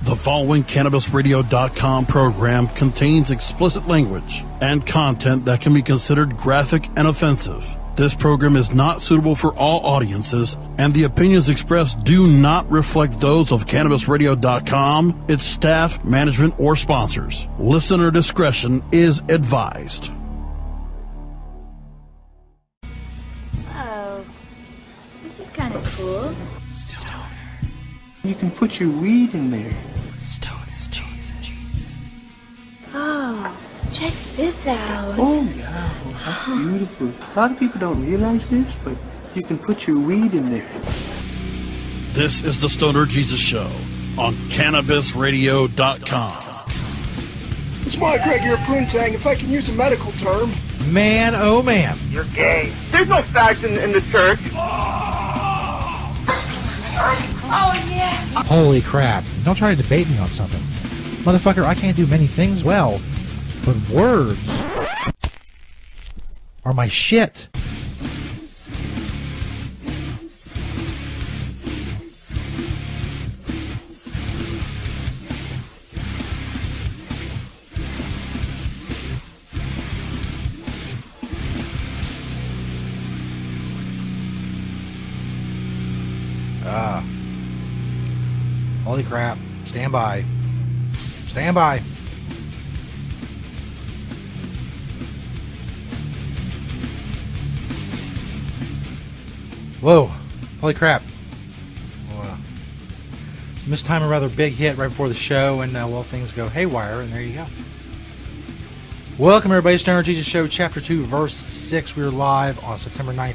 The following CannabisRadio.com program contains explicit language and content that can be considered graphic and offensive. This program is not suitable for all audiences, and the opinions expressed do not reflect those of CannabisRadio.com, its staff, management, or sponsors. Listener discretion is advised. Oh, this is kind of cool. You can put your weed in there. Oh, check this out. Oh, yeah. That's beautiful. A lot of people don't realize this, but you can put your weed in there. This is the Stoner Jesus Show on CannabisRadio.com. It's Mike Craig here, Poontang, if I can use a medical term. Man, oh man. You're gay. There's no fags in the church. Oh, yeah. Holy crap. Don't try to debate me on something. Motherfucker, I can't do many things well, but words are my shit. Holy crap. Stand by. Stand by. Whoa. Holy crap. Missed time a rather big hit right before the show, and well, things go haywire, and there you go. Welcome, everybody. Stoner Jesus Show, Chapter 2, Verse 6. We are live on September 9th,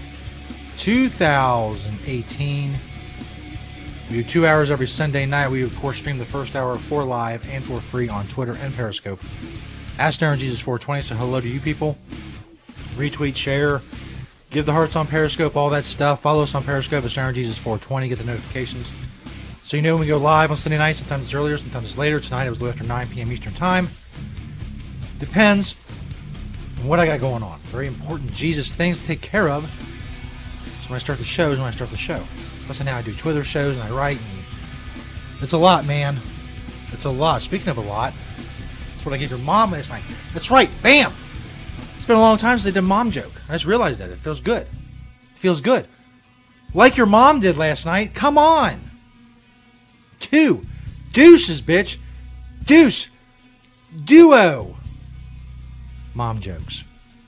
2018. We do 2 hours every Sunday night. We, of course, stream the first hour for live and for free on Twitter and Periscope. Ask Stoner Jesus 420, so hello to you people. Retweet, share, give the hearts on Periscope, all that stuff. Follow us on Periscope at Stoner Jesus 420. Get the notifications so you know when we go live on Sunday night. Sometimes it's earlier, sometimes it's later. Tonight it was a little after 9 p.m. Eastern Time. Depends on what I got going on. Very important Jesus things to take care of. So when I start the show is when I start the show. Plus, now I do Twitter shows and I write. And it's a lot, man. It's a lot. Speaking of a lot, that's what I gave your mom last night. That's right. Bam! It's been a long time since I did a mom joke. I just realized that. It feels good. It feels good. Like your mom did last night. Come on. 2 deuces, bitch. Deuce. Duo. Mom jokes.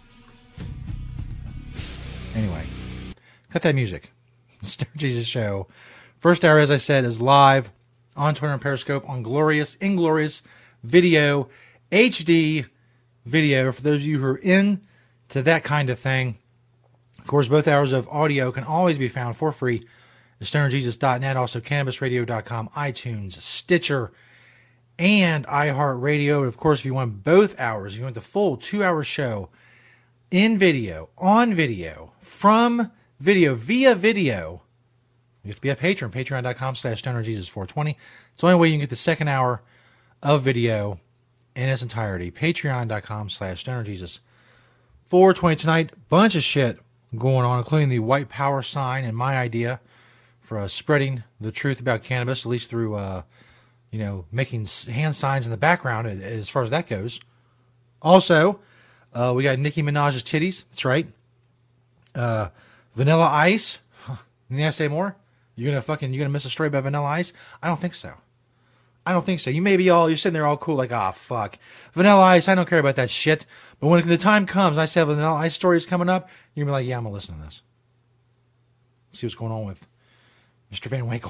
Anyway. Cut that music. Stoner Jesus Show. First hour, as I said, is live on Twitter and Periscope on glorious, inglorious video, HD video. For those of you who are into that kind of thing, of course, both hours of audio can always be found for free at stonerjesus.net, also CannabisRadio.com, iTunes, Stitcher, and iHeartRadio. Of course, if you want both hours, if you want the full 2-hour show in video, on video, from video, via video, you have to be a patron, patreon.com/stonerjesus420. It's the only way you can get the second hour of video in its entirety. Patreon.com/stonerjesus420. Tonight, bunch of shit going on, including the white power sign and my idea for spreading the truth about cannabis, at least through, making hand signs in the background as far as that goes. Also, we got Nicki Minaj's titties. That's right. Vanilla Ice. You gotta say more? You're gonna miss a story about Vanilla Ice? I don't think so. You're sitting there all cool like, fuck. Vanilla Ice, I don't care about that shit. But when the time comes, I say Vanilla Ice story is coming up, you're gonna be like, yeah, I'm gonna listen to this. See what's going on with Mr. Van Winkle.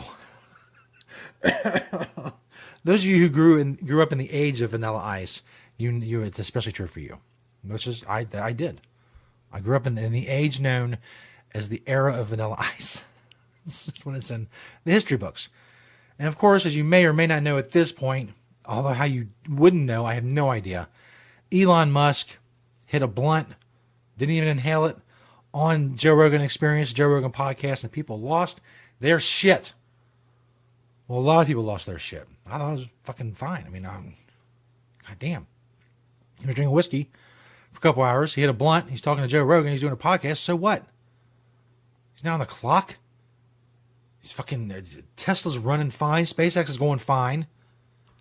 Those of you who grew up in the age of Vanilla Ice, it's especially true for you. Which is, I did. I grew up in the age known as the era of Vanilla Ice. That's when it's in the history books. And of course, as you may or may not know at this point, although how you wouldn't know, I have no idea, Elon Musk hit a blunt, didn't even inhale it, on Joe Rogan Experience, Joe Rogan Podcast, and people lost their shit. Well, a lot of people lost their shit. I thought it was fucking fine. I mean, goddamn. He was drinking whiskey for a couple hours. He hit a blunt. He's talking to Joe Rogan. He's doing a podcast. So what? He's now on the clock. He's fucking... Tesla's running fine. SpaceX is going fine.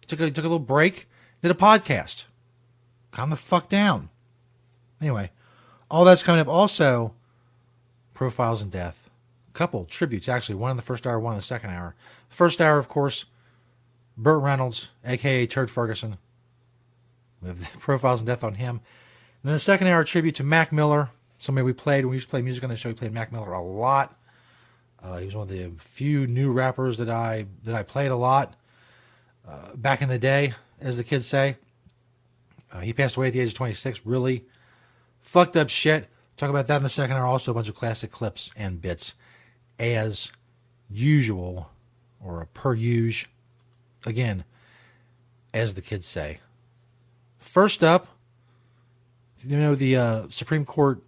Took a little break, did a podcast. Calm the fuck down. Anyway, all that's coming up. Also, Profiles in Death. Couple tributes, actually. One in the first hour, one in the second hour. First hour, of course, Burt Reynolds, a.k.a. Turd Ferguson. We have Profiles in Death on him. And then the second hour, tribute to Mac Miller. Somebody we played. When we used to play music on the show, we played Mac Miller a lot. He was one of the few new rappers that I played a lot back in the day, as the kids say. He passed away at the age of 26. Really fucked up shit. Talk about that in the second hour. Also, a bunch of classic clips and bits, as usual, or per usual. Again, as the kids say. First up, you know, the Supreme Court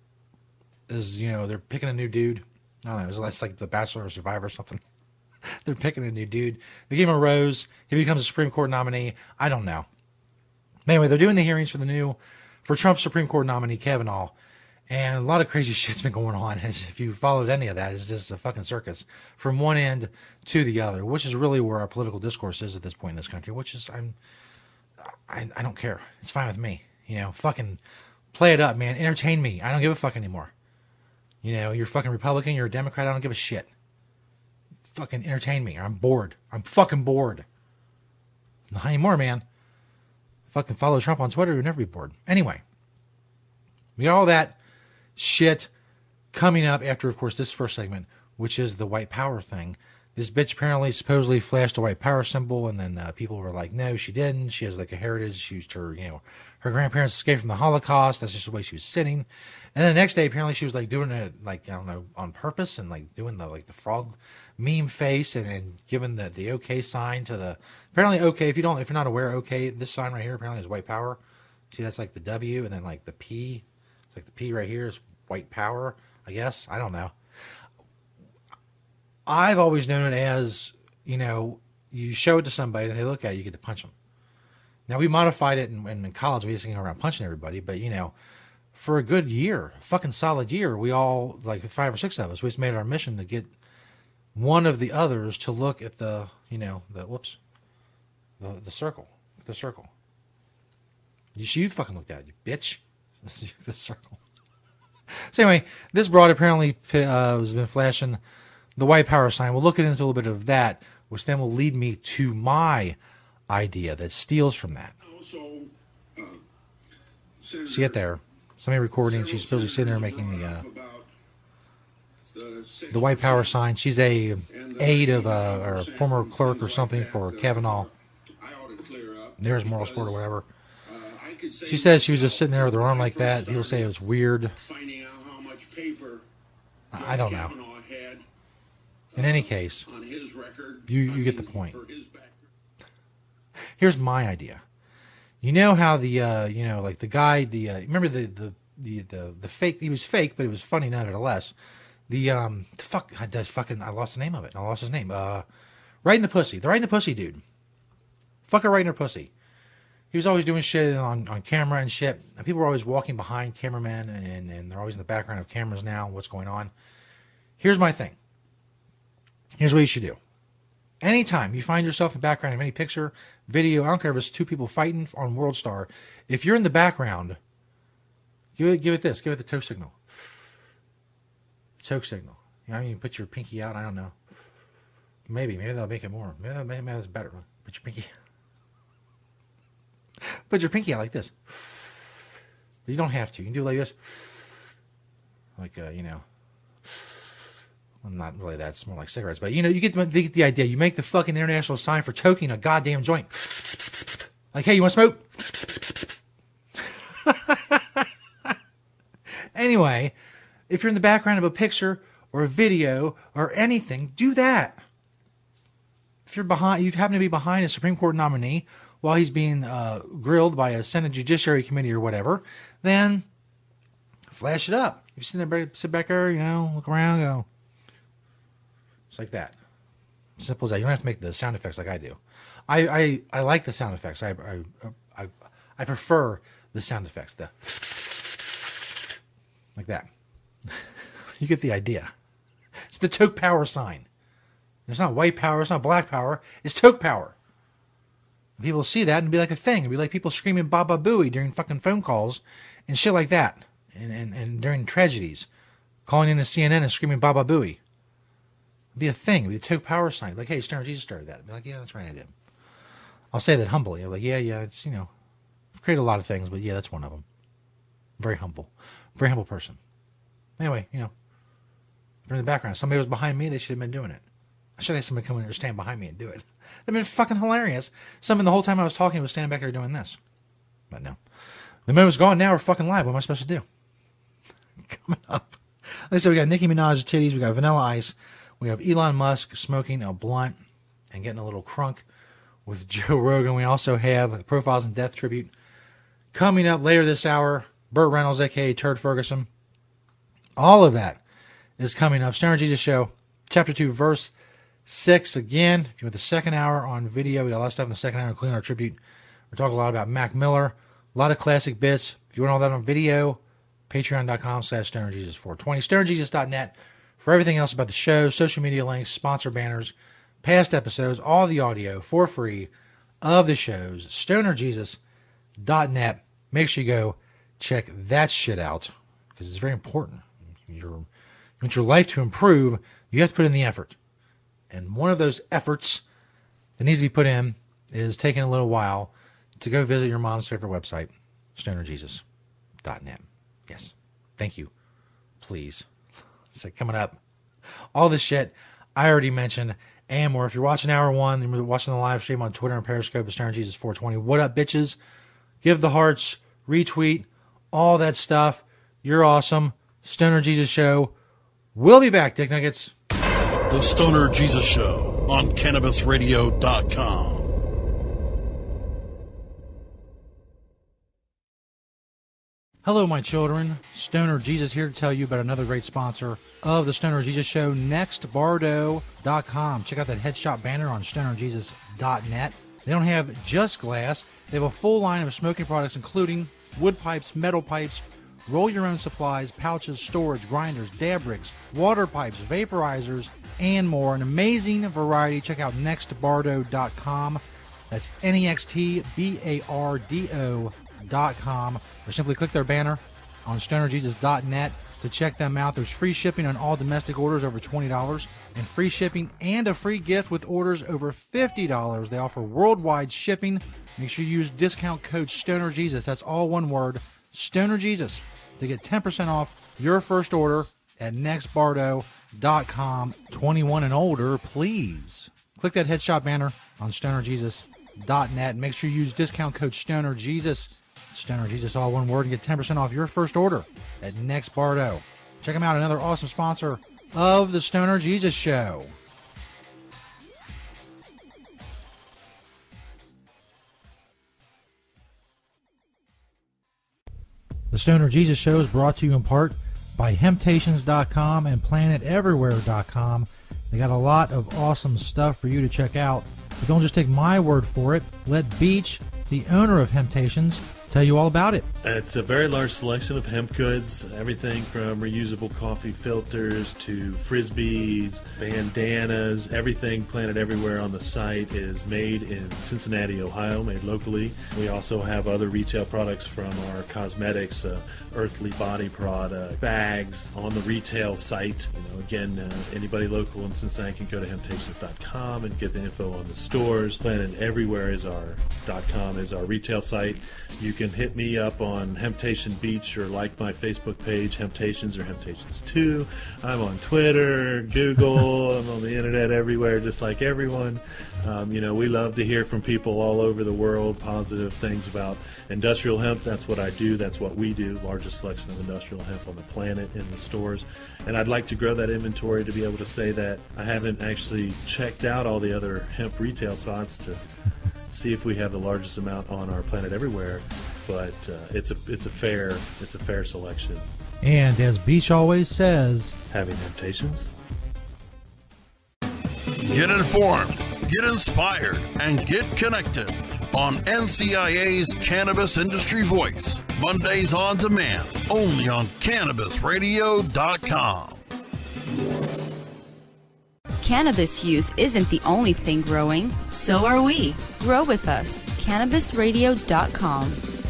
is, you know, they're picking a new dude. I don't know, it's like The Bachelor or Survivor or something. They're picking a new dude. They give him a rose. He becomes a Supreme Court nominee. I don't know. Anyway, they're doing the hearings for Trump's Supreme Court nominee, Kavanaugh. And a lot of crazy shit's been going on. If you followed any of that, it's just a fucking circus from one end to the other, which is really where our political discourse is at this point in this country, which is, I don't care. It's fine with me. You know, fucking play it up, man. Entertain me. I don't give a fuck anymore. You know, you're fucking Republican, you're a Democrat, I don't give a shit. Fucking entertain me. I'm bored. I'm fucking bored. Not anymore, man. Fucking follow Trump on Twitter, you'll never be bored. Anyway, we got all that shit coming up after, of course, this first segment, which is the white power thing. This bitch apparently supposedly flashed a white power symbol, and then people were like, no, she didn't. She has like a heritage. She used her, you know, her grandparents escaped from the Holocaust. That's just the way she was sitting. And then the next day, apparently she was like doing it, like, I don't know, on purpose, and like doing the frog meme face and giving the okay sign to the, apparently okay, if you're not aware, okay, this sign right here apparently is white power. See, that's like the W, and then like the P. It's like the P right here is white power, I guess. I don't know. I've always known it as, you know, you show it to somebody and they look at it, you get to punch them. Now, we modified it in college. We used to go around punching everybody. But, you know, for a good year, a fucking solid year, we all, like 5 or 6 of us, we just made it our mission to get one of the others to look at the, you know, the circle. The circle. You fucking looked at it, you bitch. The circle. So anyway, this broad apparently has been flashing the white power sign. We'll look into a little bit of that, which then will lead me to my idea that steals from that. See it there. Somebody recording. She's supposed to be sitting there making the white power sign. She's a aide of or a former clerk or something for Kavanaugh. There's Moral Sport or whatever. She says she was just sitting there with her arm like that. People say it was weird. I don't know. In any case, you get the point. Here's my idea. You know how the you know, like the guy, remember the fake, he was fake, but it was funny nonetheless. I lost the name of it. I lost his name. Right in the Pussy. The Right in the Pussy dude. Fucker right in her pussy. He was always doing shit on camera and shit. And people were always walking behind cameramen, and they're always in the background of cameras now. What's going on? Here's my thing. Here's what you should do. Anytime you find yourself in the background of any picture, video, I don't care if it's 2 people fighting on World Star, if you're in the background, give it this. Give it the toe signal. Choke signal. You know, you can put your pinky out. I don't know. Maybe they'll make it more. Maybe that's better. Put your pinky. Put your pinky out like this. But you don't have to. You can do it like this. Like, you know. Well, not really that. It's more like cigarettes. But, you know, you get the idea. You make the fucking international sign for choking a goddamn joint. Like, hey, you want to smoke? Anyway, if you're in the background of a picture or a video or anything, do that. If you happen to be behind a Supreme Court nominee while he's being grilled by a Senate Judiciary Committee or whatever, then flash it up. If you sit back there, you know, look around, go. It's like that. Simple as that. You don't have to make the sound effects like I do. I like the sound effects. I prefer the sound effects. Like that. You get the idea. It's the toke power sign. It's not white power. It's not black power. It's toke power. People see that and be like a thing. It'd be like people screaming Baba Booey during fucking phone calls and shit like that. And during tragedies. Calling into CNN and screaming Baba Booey. It'd be a thing. It'd be a toke power sign. Like, hey, Stoner Jesus started that. I'd be like, yeah, that's right, I did. I'll say that humbly. I'm like, yeah, it's, I've created a lot of things, but yeah, that's one of them. Very humble. Very humble person. Anyway, from the background, somebody was behind me, they should have been doing it. I should have somebody come in there and stand behind me and do it. That'd been fucking hilarious. Someone the whole time I was talking was standing back there doing this. But no. The moment's gone, now we're fucking live. What am I supposed to do? Coming up. Like I said, we got Nicki Minaj's titties, we got Vanilla Ice, we have Elon Musk smoking a blunt and getting a little crunk with Joe Rogan. We also have Profiles in Death tribute. Coming up later this hour, Burt Reynolds, a.k.a. Turd Ferguson. All of that is coming up. Stoner Jesus Show, Chapter 2, Verse 6. Again, if you want the second hour on video, we got a lot of stuff in the second hour, including our tribute. We're talking a lot about Mac Miller, a lot of classic bits. If you want all that on video, patreon.com/StonerJesus420, StonerJesus.net for everything else about the show, social media links, sponsor banners, past episodes, all the audio for free of the shows, StonerJesus.net. Make sure you go check that shit out because it's very important. You want your life to improve, you have to put in the effort. And one of those efforts that needs to be put in is taking a little while to go visit your mom's favorite website, StonerJesus.net. Yes. Thank you. Please. So coming up, all this shit I already mentioned and more. If you're watching hour one, you're watching the live stream on Twitter and Periscope, it's StonerJesus420. What up, bitches? Give the hearts, retweet, all that stuff. You're awesome. Stoner Jesus Show. We'll be back, Dick Nuggets. The Stoner Jesus Show on CannabisRadio.com. Hello, my children. Stoner Jesus here to tell you about another great sponsor of the Stoner Jesus Show, NextBardo.com. Check out that headshot banner on StonerJesus.net. They don't have just glass. They have a full line of smoking products, including wood pipes, metal pipes, roll your own supplies, pouches, storage, grinders, dab rigs, water pipes, vaporizers, and more. An amazing variety. Check out NextBardo.com. That's NextBardo.com. Or simply click their banner on StonerJesus.net to check them out. There's free shipping on all domestic orders over $20 and free shipping and a free gift with orders over $50. They offer worldwide shipping. Make sure you use discount code StonerJesus. That's all one word, StonerJesus, to get 10% off your first order at NextBardo.com. 21 and older, please. Click that headshot banner on StonerJesus.net. Make sure you use discount code StonerJesus. Stoner Jesus, all one word, and get 10% off your first order at NextBardo. Check them out, another awesome sponsor of the Stoner Jesus Show. The Stoner Jesus Show is brought to you in part by Hemptations.com and PlanetEverywhere.com. They got a lot of awesome stuff for you to check out. But don't just take my word for it. Let Beach, the owner of Hemptations, tell you all about it. It's a very large selection of hemp goods, everything from reusable coffee filters to frisbees, bandanas, everything Planet Everywhere on the site is made in Cincinnati, Ohio, made locally. We also have other retail products from our cosmetics, Earthly Body product, bags on the retail site. Again, anybody local in Cincinnati can go to Hemptations.com and get the info on the stores. Planet Everywhere is .com is our retail site. You can hit me up on Hemptation Beach or like my Facebook page, Hemptations or Hemptations 2. I'm on Twitter, Google, I'm on the internet everywhere, just like everyone. We love to hear from people all over the world, positive things about industrial hemp. That's what I do. That's what we do. Largest selection of industrial hemp on the planet in the stores. And I'd like to grow that inventory to be able to say that I haven't actually checked out all the other hemp retail spots to see if we have the largest amount on our Planet Everywhere. But it's a fair selection. And as Beach always says, having Hemptations. Get informed, get inspired, and get connected on NCIA's Cannabis Industry Voice. Mondays on demand, only on CannabisRadio.com. Cannabis use isn't the only thing growing. So are we. Grow with us. CannabisRadio.com.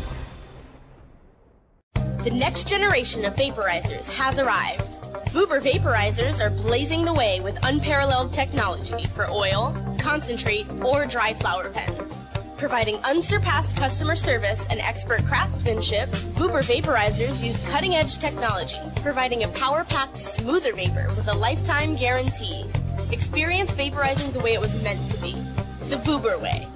The next generation of vaporizers has arrived. Vuber vaporizers are blazing the way with unparalleled technology for oil, concentrate, or dry flower pens. Providing unsurpassed customer service and expert craftsmanship, Vuber vaporizers use cutting-edge technology, providing a power-packed, smoother vapor with a lifetime guarantee. Experience vaporizing the way it was meant to be. The Vuber way.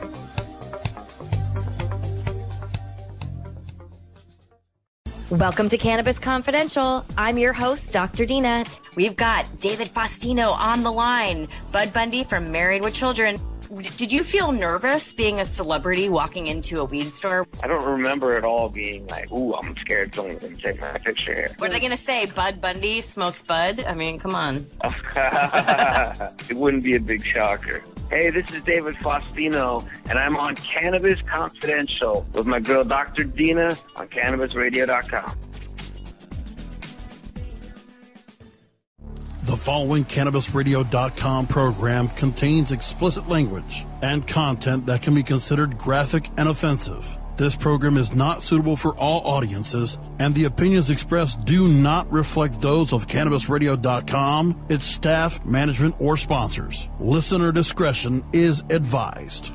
Welcome to Cannabis Confidential. I'm your host, Dr. Dina. We've got David Faustino on the line, Bud Bundy from Married with Children. Did you feel nervous being a celebrity walking into a weed store? I don't remember at all being like, ooh, I'm scared someone's going to take my picture here. What are they going to say? Bud Bundy smokes bud? I mean, come on. It wouldn't be a big shocker. Hey, this is David Faustino, and I'm on Cannabis Confidential with my girl, Dr. Dina, on CannabisRadio.com. The following CannabisRadio.com program contains explicit language and content that can be considered graphic and offensive. This program is not suitable for all audiences, and the opinions expressed do not reflect those of CannabisRadio.com, its staff, management, or sponsors. Listener discretion is advised.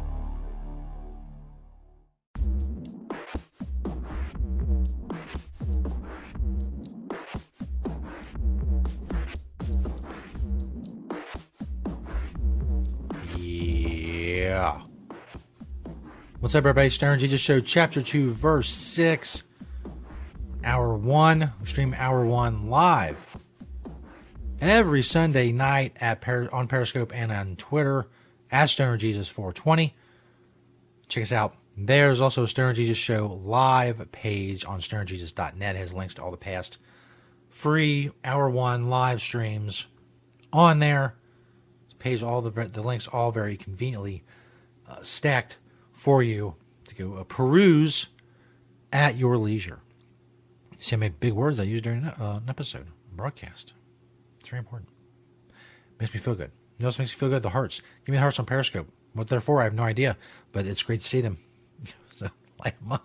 Yeah. What's up, everybody? Stoner Jesus Show, Chapter 2, Verse 6. Hour 1. We stream Hour 1 live every Sunday night on Periscope and on Twitter at Stoner Jesus 420. Check us out. There's also a Stoner Jesus Show live page on stonerjesus.net. It has links to all the past free Hour 1 live streams on there. Page all the links all very conveniently stacked for you to go peruse at your leisure. See how many big words I used during an episode, broadcast. It's very important. Makes me feel good. You know what makes me feel good? The hearts. Give me the hearts on Periscope. What they're for, I have no idea, but it's great to see them. So light them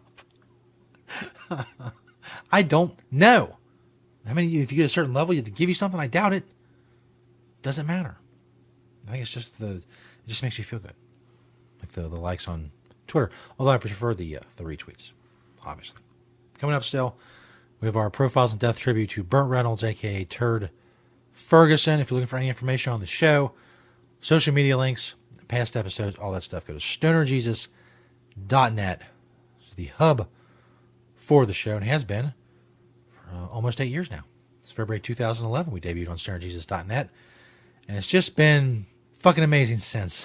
up. I don't know. How many of you, if you get a certain level, you have to give you something? I doubt it. Doesn't matter. I think it's just it just makes you feel good. Like the likes on Twitter. Although I prefer the retweets, obviously. Coming up still, we have our Profiles in Death tribute to Burt Reynolds, a.k.a. Turd Ferguson. If you're looking for any information on the show, social media links, past episodes, all that stuff, go to stonerjesus.net. It's the hub for the show, and has been for almost 8 years now. It's February 2011. We debuted on stonerjesus.net, and it's just been fucking amazing since,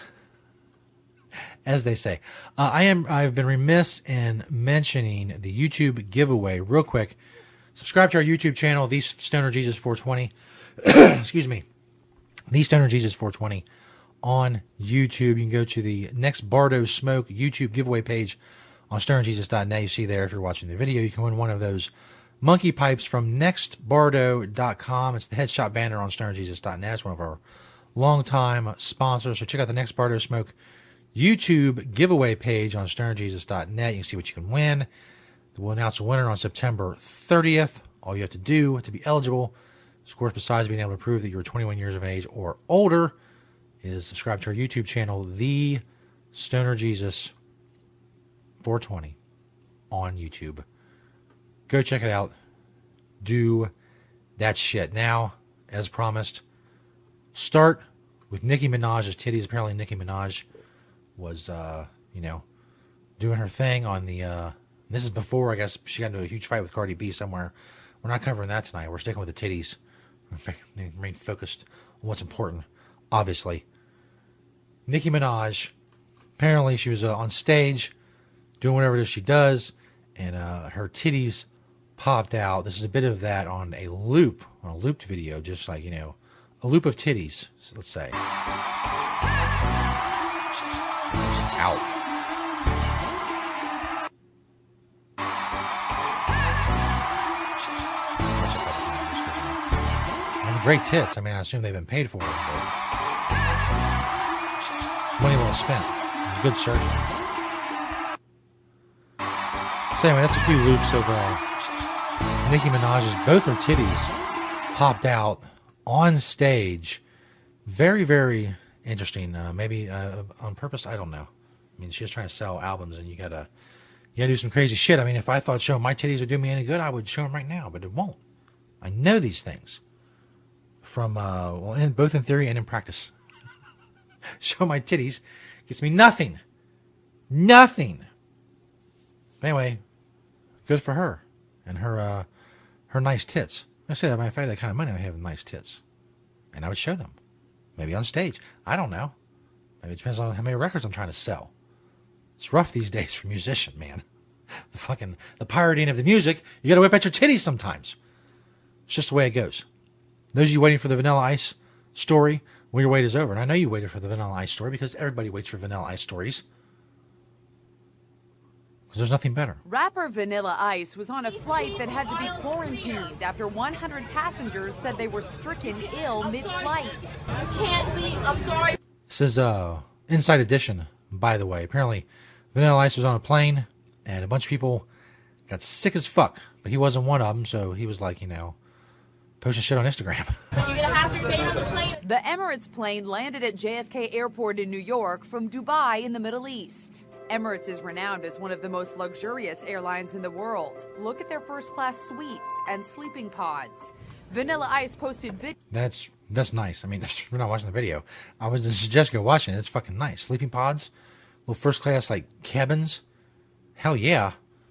as they say. I've been remiss in mentioning the YouTube giveaway real quick. Subscribe to our YouTube channel, The Stoner Jesus 420. Excuse me. The Stoner Jesus 420 on YouTube. You can go to the Next Bardo Smoke YouTube giveaway page on stonerjesus.net. You see there, if you're watching the video, you can win one of those monkey pipes from nextbardo.com. It's the headshot banner on stonerjesus.net. It's one of our longtime sponsors. So check out the Next Bardo Smoke YouTube giveaway page on stonerjesus.net. You can see what you can win. We'll announce a winner on September 30th. All you have to do to be eligible, of course, besides being able to prove that you're 21 years of age or older, is subscribe to our YouTube channel, The Stoner Jesus 420 on YouTube. Go check it out. Do that shit. Now, as promised, start with Nicki Minaj's titties. Apparently Nicki Minaj was, doing her thing on the, this is before, I guess, she got into a huge fight with Cardi B somewhere. We're not covering that tonight. We're sticking with the titties. Remain focused on what's important, obviously. Nicki Minaj, apparently she was on stage doing whatever it is she does, and her titties popped out. This is a bit of that on a looped video, just like, a loop of titties, let's say. Out. great tits. I mean, I assume they've been paid for it. But money well spent. Good surgeon. So anyway, that's a few loops of Nicki Minaj's, both her titties popped out on stage. Very, very interesting. Maybe on purpose, I don't know. I mean, she's trying to sell albums, and you gotta do some crazy shit. I mean, if I thought showing my titties would do me any good, I would show them right now, but it won't. I know these things from both in theory and in practice. Show my titties gets me nothing. But anyway, good for her and her nice tits. I say that if I had that kind of money, I'd have nice tits, and I would show them, maybe on stage. I don't know. Maybe it depends on how many records I'm trying to sell. It's rough these days for musicians, man. The pirating of the music. You got to whip out your titties sometimes. It's just the way it goes. Those of you waiting for the Vanilla Ice story, well, your wait is over. And I know you waited for the Vanilla Ice story because everybody waits for Vanilla Ice stories. Because there's nothing better. Rapper Vanilla Ice was on a flight that had to be quarantined after 100 passengers said they were stricken ill mid-flight. I can't leave. I'm sorry. This is Inside Edition, by the way. Apparently, Vanilla Ice was on a plane, and a bunch of people got sick as fuck. But he wasn't one of them, so he was like, posting shit on Instagram. You're gonna have to stay on the plane. The Emirates plane landed at JFK Airport in New York from Dubai in the Middle East. Emirates is renowned as one of the most luxurious airlines in the world. Look at their first-class suites and sleeping pods. Vanilla Ice posted That's nice. I mean, we're not watching the video. I was just suggest go watching it. It's fucking nice. Sleeping pods, little first-class cabins. Hell yeah.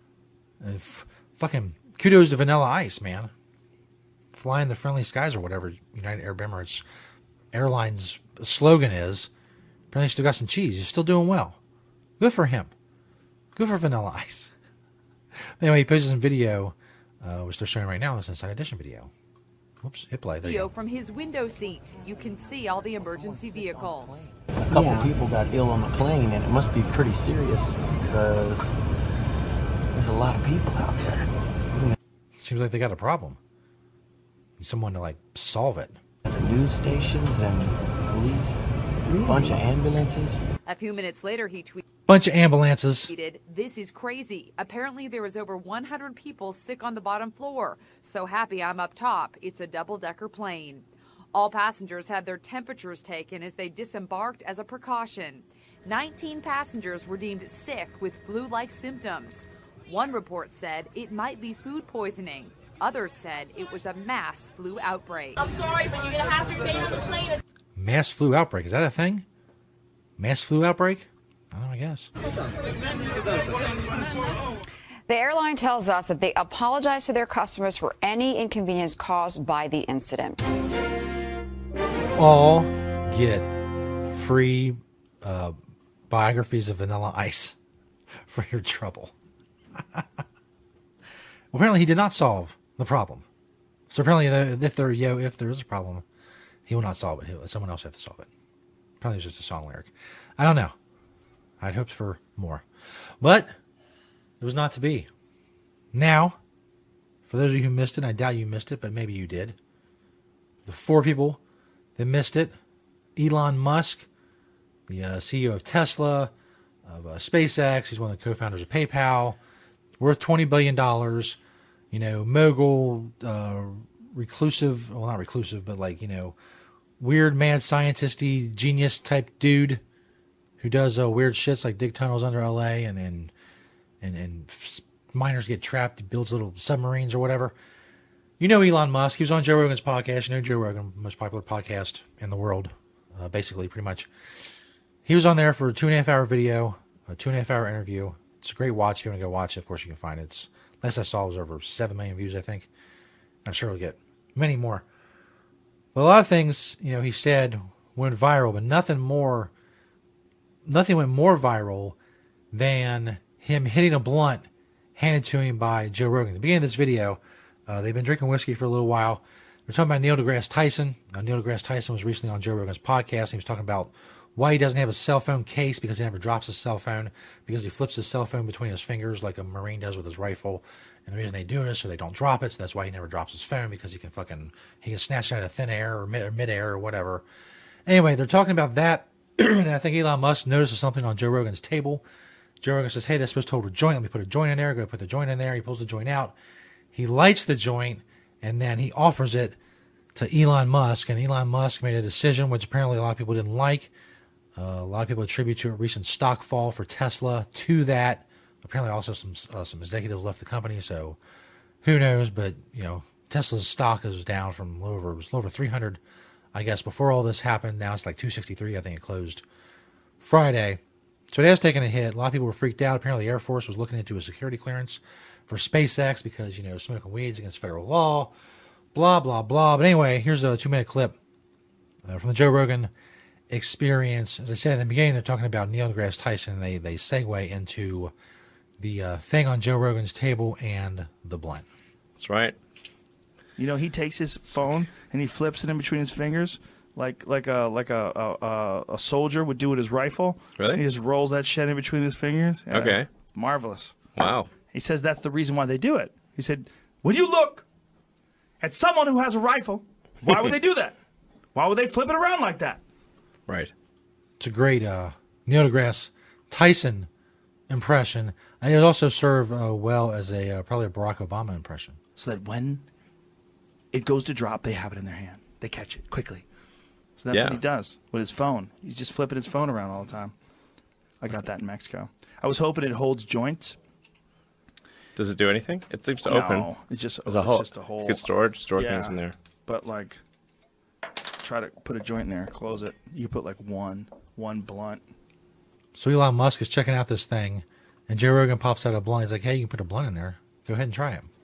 Fucking kudos to Vanilla Ice, man. Flying the friendly skies or whatever United Arab Emirates Airlines slogan is. Apparently still got some cheese. He's still doing well. Good for him. Good for Vanilla Ice. Anyway, he posted some video, which they're showing right now, this Inside Edition video. Whoops, hit play. There you go. From his window seat, you can see all the emergency vehicles. A couple people got ill on the plane, and it must be pretty serious because there's a lot of people out there. Seems like they got a problem. Need someone to solve it. The news stations and police, a bunch of ambulances. A few minutes later, he tweeted, bunch of ambulances. "This is crazy. Apparently there was over 100 people sick on the bottom floor. So happy I'm up top. It's a double-decker plane." All passengers had their temperatures taken as they disembarked as a precaution. 19 passengers were deemed sick with flu-like symptoms. One report said it might be food poisoning. Others said it was a mass flu outbreak. I'm sorry, but you're going to have to stay on the plane. Mass flu outbreak. Is that a thing? Mass flu outbreak? I don't know, I guess. The airline tells us that they apologize to their customers for any inconvenience caused by the incident. All get free biographies of Vanilla Ice for your trouble. Apparently, he did not solve the problem. So apparently, if there is a problem, he will not solve it. Someone else have to solve it. Probably it was just a song lyric. I don't know. I had hopes for more, but it was not to be. Now, for those of you who missed it, I doubt you missed it, but maybe you did. The 4 people that missed it: Elon Musk, the CEO of Tesla, of SpaceX. He's one of the co-founders of PayPal. Worth $20 billion. Mogul, reclusive. Well, not reclusive, but weird, mad scientist-y genius type dude who does weird shits like dig tunnels under LA and miners get trapped. He builds little submarines or whatever. Elon Musk. He was on Joe Rogan's podcast. Joe Rogan, most popular podcast in the world, basically, pretty much. He was on there for a 2.5-hour video, a 2.5-hour interview. It's a great watch. If you want to go watch it, of course you can find it. It's, last I saw, it was over 7 million views, I think. I'm sure it'll get many more. But a lot of things, he said went viral, but nothing went more viral than him hitting a blunt handed to him by Joe Rogan. At the beginning of this video, they've been drinking whiskey for a little while. They're talking about Neil deGrasse Tyson. Neil deGrasse Tyson was recently on Joe Rogan's podcast. He was talking about why he doesn't have a cell phone case, because he never drops his cell phone, because he flips his cell phone between his fingers like a Marine does with his rifle. And the reason they do it is so they don't drop it. So that's why he never drops his phone, because he can snatch it out of thin air or midair or whatever. Anyway, they're talking about that. And I think Elon Musk notices something on Joe Rogan's table. Joe Rogan says, hey, that's supposed to hold a joint. Let me put a joint in there. Go put the joint in there. He pulls the joint out. He lights the joint, and then he offers it to Elon Musk. And Elon Musk made a decision, which apparently a lot of people didn't like. A lot of people attribute to a recent stock fall for Tesla to that. Apparently also some executives left the company, so who knows? But, Tesla's stock is down from a little over 300, I guess, before all this happened. Now it's like 263. I think it closed Friday. So it has taken a hit. A lot of people were freaked out. Apparently the Air Force was looking into a security clearance for SpaceX because, smoking weed's against federal law, blah, blah, blah. But anyway, here's a 2-minute clip from the Joe Rogan Experience. As I said in the beginning, they're talking about Neil deGrasse Tyson. They segue into the thing on Joe Rogan's table and the blunt. That's right. He takes his phone and he flips it in between his fingers like a soldier would do with his rifle. Really? He just rolls that shit in between his fingers. Yeah. Okay. Marvelous. Wow. He says that's the reason why they do it. He said, when you look at someone who has a rifle, why would they do that? Why would they flip it around like that? Right. It's a great Neil deGrasse Tyson impression. And it would also serve well as probably a Barack Obama impression. So that when it goes to drop, they have it in their hand. They catch it quickly. So that's what he does with his phone. He's just flipping his phone around all the time. I got that in Mexico. I was hoping it holds joints. Does it do anything? It seems to open. It's just a hole. Just a hole. You could store things in there. But try to put a joint in there, close it. You put one blunt. So Elon Musk is checking out this thing, and Joe Rogan pops out a blunt. He's like, hey, you can put a blunt in there. Go ahead and try it.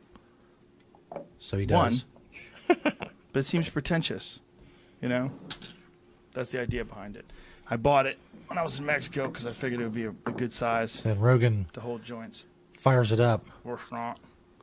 So he does. But it seems pretentious, That's the idea behind it. I bought it when I was in Mexico because I figured it would be a good size. Then Rogan to hold joints. Fires it up. Or not.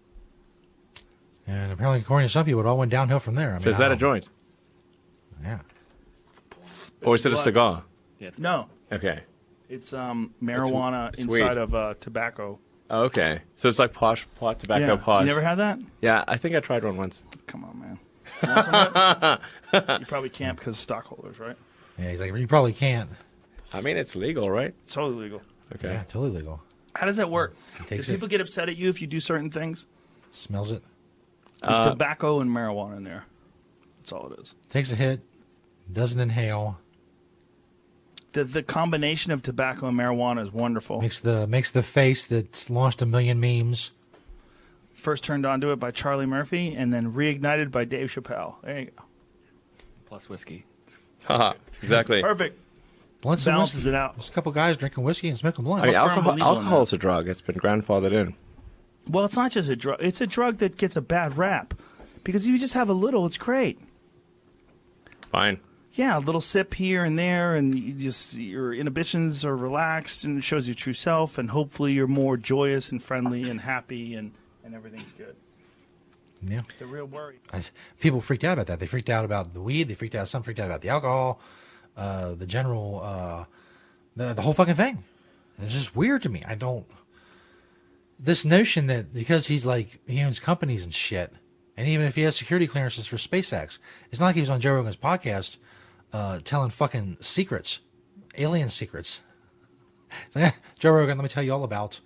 And apparently, according to some people, it all went downhill from there. So is that a joint? Yeah. Or is it a cigar? No. Okay. It's marijuana inside of tobacco. Oh, okay. So it's like pot tobacco pods. You never had that? Yeah, I think I tried one once. Come on, man. You want some of that? You probably can't because stockholders, right? Yeah, he's like, you probably can't. I mean, it's legal, right? It's totally legal. Okay. Yeah, totally legal. How does that work? Do Takes people get upset at you if you do certain things? Smells it. There's tobacco and marijuana in there. That's all it is. Takes a hit. Doesn't inhale. The combination of tobacco and marijuana is wonderful. Makes the face that's launched a million memes. First turned onto it by Charlie Murphy, and then reignited by Dave Chappelle. There you go. Plus whiskey. Haha, exactly. Perfect. Blunts balances and it out. There's a couple guys drinking whiskey and smoking blunts. I mean, alcohol's a drug. It's been grandfathered in. Well, it's not just a drug. It's a drug that gets a bad rap. Because if you just have a little, it's great. Fine. Yeah, a little sip here and there, and your inhibitions are relaxed, and it shows your true self, and hopefully you're more joyous and friendly and happy, and everything's good. Yeah. The real worry. People freaked out about that. They freaked out about the weed. Some freaked out about the alcohol, the general, the whole fucking thing. It's just weird to me. This notion that because he owns companies and shit, and even if he has security clearances for SpaceX, it's not like he was on Joe Rogan's podcast telling fucking secrets, alien secrets. It's like, Joe Rogan, let me tell you all about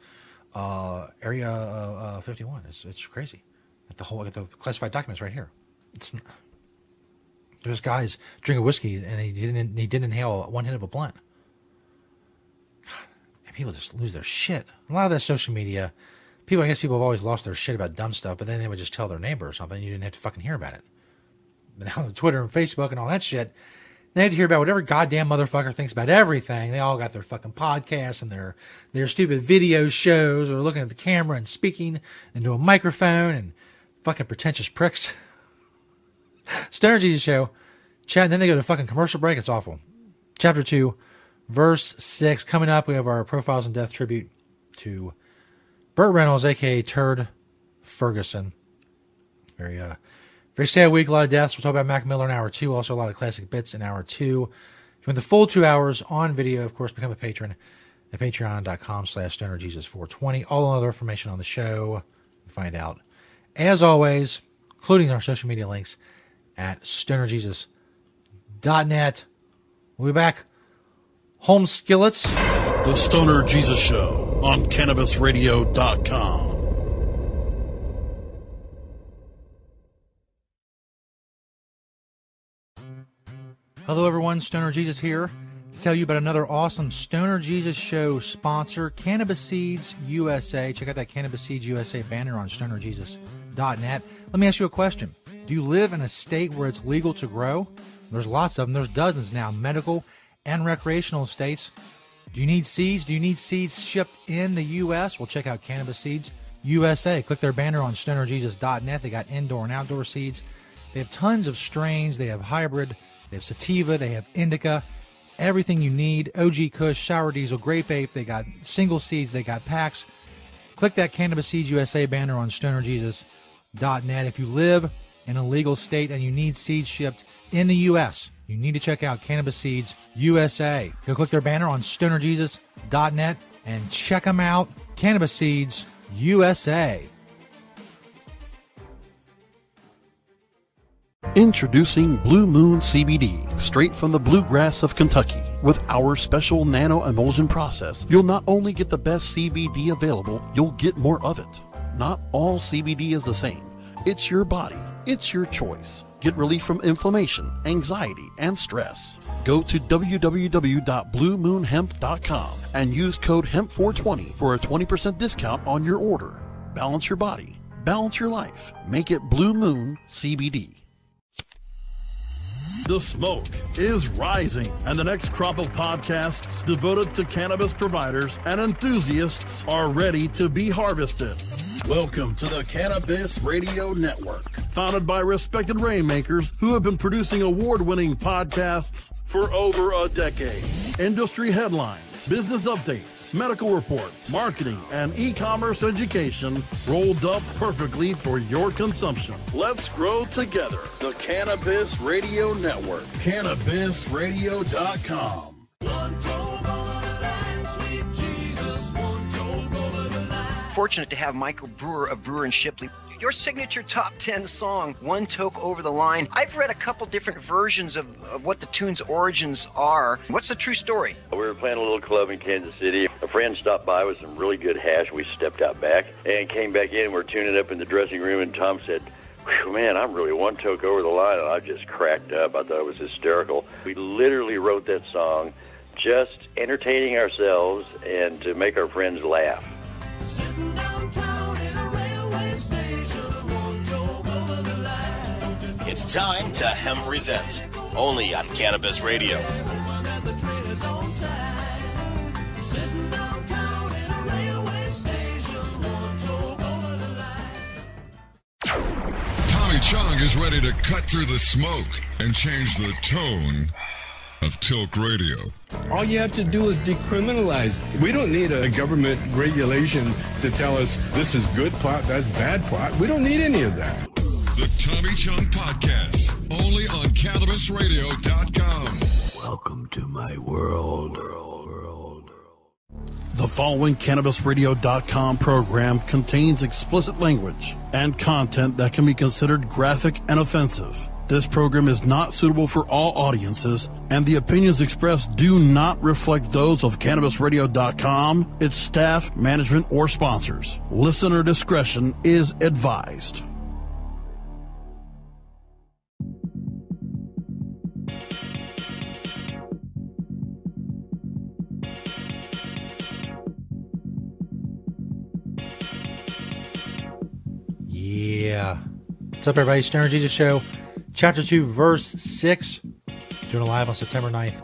Area 51. It's crazy. I got the classified documents right here. There's guys drinking whiskey and he didn't inhale one hit of a blunt. God, and people just lose their shit. A lot of that social media, I guess people have always lost their shit about dumb stuff, but then they would just tell their neighbor or something. You didn't have to fucking hear about it. But now Twitter and Facebook and all that shit, they have to hear about whatever goddamn motherfucker thinks about everything. They all got their fucking podcasts and their stupid video shows, or looking at the camera and speaking into a microphone, and fucking pretentious pricks. Stoner Jesus Show. Chat, and then they go to fucking commercial break. It's awful. Chapter 2, verse 6. Coming up, we have our Profiles in Death tribute to Burt Reynolds, a.k.a. Turd Ferguson. Very sad week, a lot of deaths. We'll talk about Mac Miller in hour 2. Also, a lot of classic bits in hour 2. If you want the full 2 hours on video, of course, become a patron at patreon.com/stonerjesus420. All other information on the show, find out, as always, including our social media links at stonerjesus.net. We'll be back. Home skillets. The Stoner Jesus Show on CannabisRadio.com. Hello, everyone. Stoner Jesus here to tell you about another awesome Stoner Jesus Show sponsor, Cannabis Seeds USA. Check out that Cannabis Seeds USA banner on stonerjesus.net. Let me ask you a question. Do you live in a state where it's legal to grow? There's lots of them. There's dozens now, medical and recreational states. Do you need seeds? Do you need seeds shipped in the U.S.? Well, check out Cannabis Seeds USA. Click their banner on stonerjesus.net. They got indoor and outdoor seeds. They have tons of strains. They have hybrid. They have sativa. They have indica. Everything you need. OG Kush, Sour Diesel, Grape Ape. They got single seeds. They got packs. Click that Cannabis Seeds USA banner on stonerjesus.net. If you live in a legal state and you need seeds shipped in the U.S., you need to check out Cannabis Seeds USA. Go click their banner on stonerjesus.net and check them out. Cannabis Seeds USA. Introducing Blue Moon CBD, straight from the bluegrass of Kentucky. With our special nano emulsion process, you'll not only get the best CBD available, you'll get more of it. Not all CBD is the same. It's your body. It's your choice. Get relief from inflammation, anxiety, and stress. Go to www.bluemoonhemp.com and use code HEMP420 for a 20% discount on your order. Balance your body. Balance your life. Make it Blue Moon CBD. The smoke is rising, and the next crop of podcasts devoted to cannabis providers and enthusiasts are ready to be harvested. Welcome to the Cannabis Radio Network, founded by respected rainmakers who have been producing award-winning podcasts for over a decade. Industry headlines, business updates, medical reports, marketing, and e-commerce education rolled up perfectly for your consumption. Let's grow together. The Cannabis Radio Network. CannabisRadio.com. Fortunate to have Michael Brewer of Brewer and Shipley. Your signature top 10 song, One Toke Over the Line. I've read a couple different versions of what the tune's origins are. What's the true story? We were playing a little club in Kansas City. A friend stopped by with some really good hash. We stepped out back and came back in. We're tuning up in the dressing room, and Tom said, man, I'm really one toke over the line. And I just cracked up. I thought it was hysterical. We literally wrote that song just entertaining ourselves and to make our friends laugh. Sitting downtown in a railway station, one toke over the line. It's time to Hemp Resent, only on Cannabis Radio. Sitting downtown in a railway station, one toke over the line. Tommy Chong is ready to cut through the smoke and change the tone of Tilk Radio. All you have to do is decriminalize. We don't need a government regulation to tell us this is good pot, that's bad pot. We don't need any of that. The Tommy Chong Podcast, only on CannabisRadio.com. Welcome to my world. The following CannabisRadio.com program contains explicit language and content that can be considered graphic and offensive. This program is not suitable for all audiences, and the opinions expressed do not reflect those of CannabisRadio.com, its staff, management, or sponsors. Listener discretion is advised. Yeah. What's up, everybody? Stoner Jesus Show. Chapter 2, Verse 6. Doing it live on September 9th,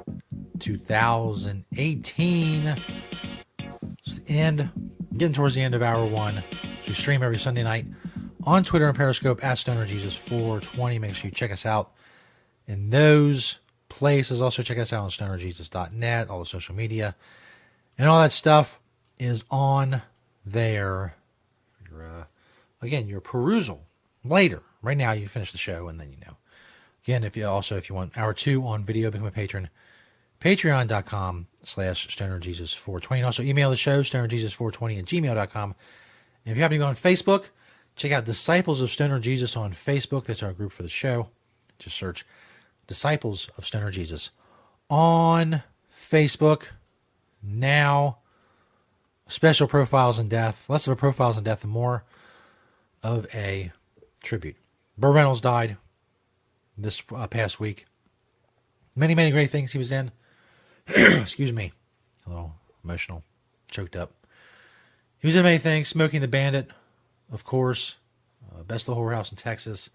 2018. It's the end. Getting towards the end of hour 1. So we stream every Sunday night on Twitter and Periscope at StonerJesus420. Make sure you check us out in those places. Also check us out on StonerJesus.net. All the social media and all that stuff is on there. Again, your perusal later. Right now, you finish the show, and then Again, if you want hour 2 on video, become a patron Patreon.com/StonerJesus420. And also email the show, StonerJesus420@gmail.com. And if you happen to be on Facebook, check out Disciples of Stoner Jesus on Facebook. That's our group for the show. Just search Disciples of Stoner Jesus on Facebook. Now, special profiles in death. Less of a profiles in death and more of a tribute. Burt Reynolds died this past week. Many, many great things he was in. Excuse me. A little emotional. Choked up. He was in many things. Smokey and the Bandit, of course. Best of the Whorehouse in Texas.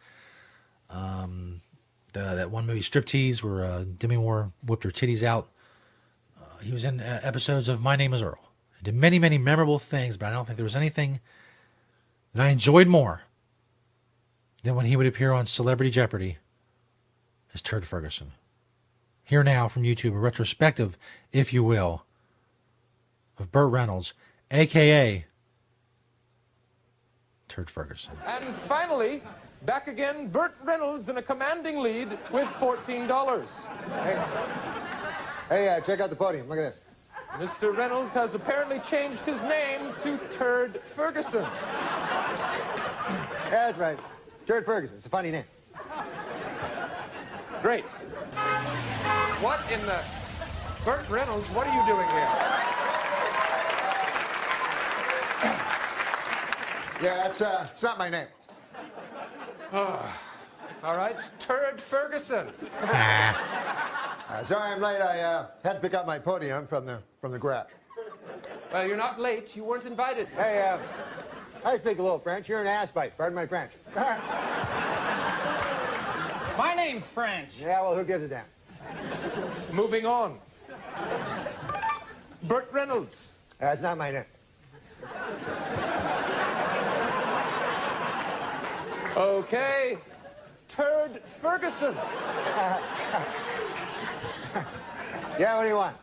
That one movie, Striptease, where Demi Moore whipped her titties out. He was in episodes of My Name is Earl. He did many, many memorable things, but I don't think there was anything that I enjoyed more than when he would appear on Celebrity Jeopardy as Turd Ferguson. Here now from YouTube, a retrospective, if you will, of Burt Reynolds, a.k.a. Turd Ferguson. And finally, back again, Burt Reynolds in a commanding lead with $14. Hey, check out the podium. Look at this. Mr. Reynolds has apparently changed his name to Turd Ferguson. Yeah, that's right. Turd Ferguson. It's a funny name. Great. What in the... Burt Reynolds, what are you doing here? Yeah, it's not my name. All right, Turd Ferguson. Sorry I'm late. I had to pick up my podium from the garage. Well, you're not late. You weren't invited. Hey, I speak a little French. You're an assbite. Pardon my French. My name's French. Yeah, well, who gives a damn? Moving on. Burt Reynolds. That's not my name. Okay. Turd Ferguson. Yeah, what do you want?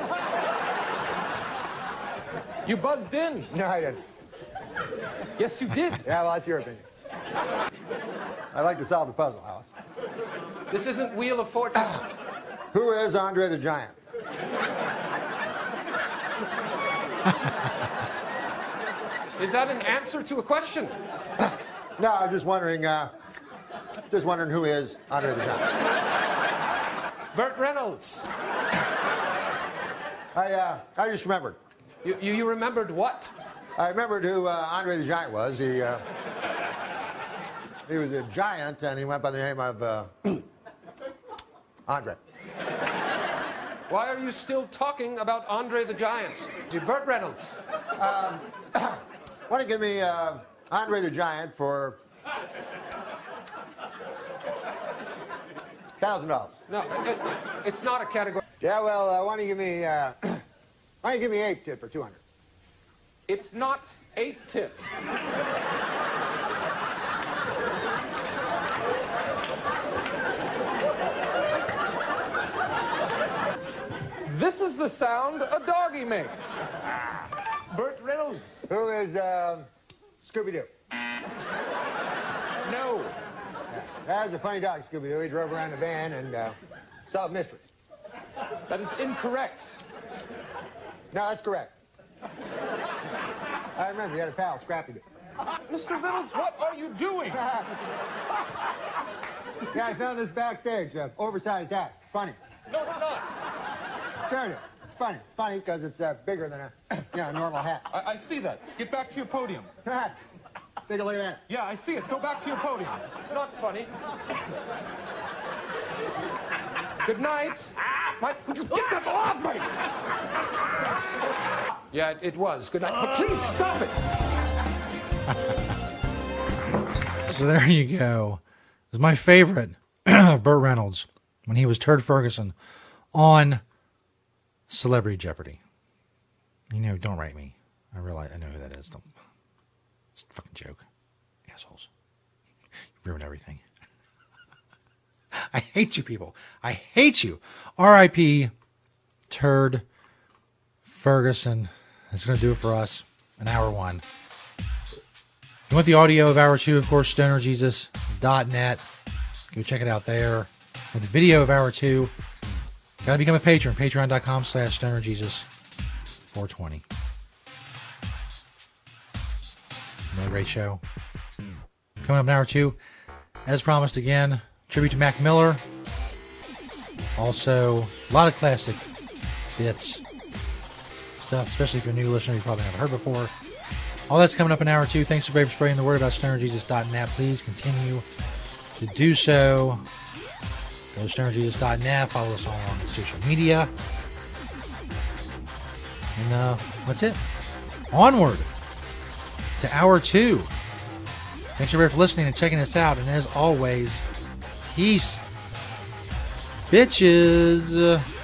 You buzzed in. No, I didn't. Yes, you did. Yeah, well, that's your opinion. I'd like to solve the puzzle, Alice. This isn't Wheel of Fortune. Who is Andre the Giant? Is that an answer to a question? No, I was just wondering who is Andre the Giant. Burt Reynolds. I just remembered. You remembered what? I remembered who Andre the Giant was. He was a giant, and he went by the name of Andre. Why are you still talking about Andre the Giant? Burt Reynolds. Why don't you give me Andre the Giant for $1,000? No, it's not a category. Yeah, well, why don't you give me 8 tit for 200? It's not 8 tit. This is the sound a doggy makes. Burt Reynolds. Who is Scooby-Doo? No. That was a funny dog, Scooby-Doo. He drove around a van and solved mysteries. That is incorrect. No, that's correct. I remember you had a pal, Scrappy Doo. Mr. Reynolds, what are you doing? Yeah, I found this backstage, oversized hat. Funny. No, it's not. Sure it is. It's funny. It's funny because it's bigger than a normal hat. I see that. Get back to your podium. Take a look at that. Yeah, I see it. Go back to your podium. It's not funny. Good night. Get that off me! Yeah, it was. Good night. But please stop it! So there you go. It was my favorite of Burt Reynolds when he was Turd Ferguson on Celebrity Jeopardy. You know, don't write me. I realize I know who that is. Don't. It's a fucking joke. Assholes. You ruin everything. I hate you people. I hate you. R.I.P. Turd Ferguson. That's going to do it for us in hour 1. You want the audio of hour 2, of course, stonerjesus.net. Go check it out there. For the video of hour 2, Gotta become a patron. Patreon.com/StonerJesus420. Another great show. Coming up in hour 2, as promised again, tribute to Mac Miller. Also, a lot of classic bits. Stuff, especially if you're a new listener you probably never heard before. All that's coming up in hour 2. Thanks to Brave for spreading the word about StonerJesus.net. Please continue to do so. Go to StonerJesus.net. Follow us all on social media. And that's it. Onward to hour 2. Thanks everybody for listening and checking us out. And as always, peace, bitches.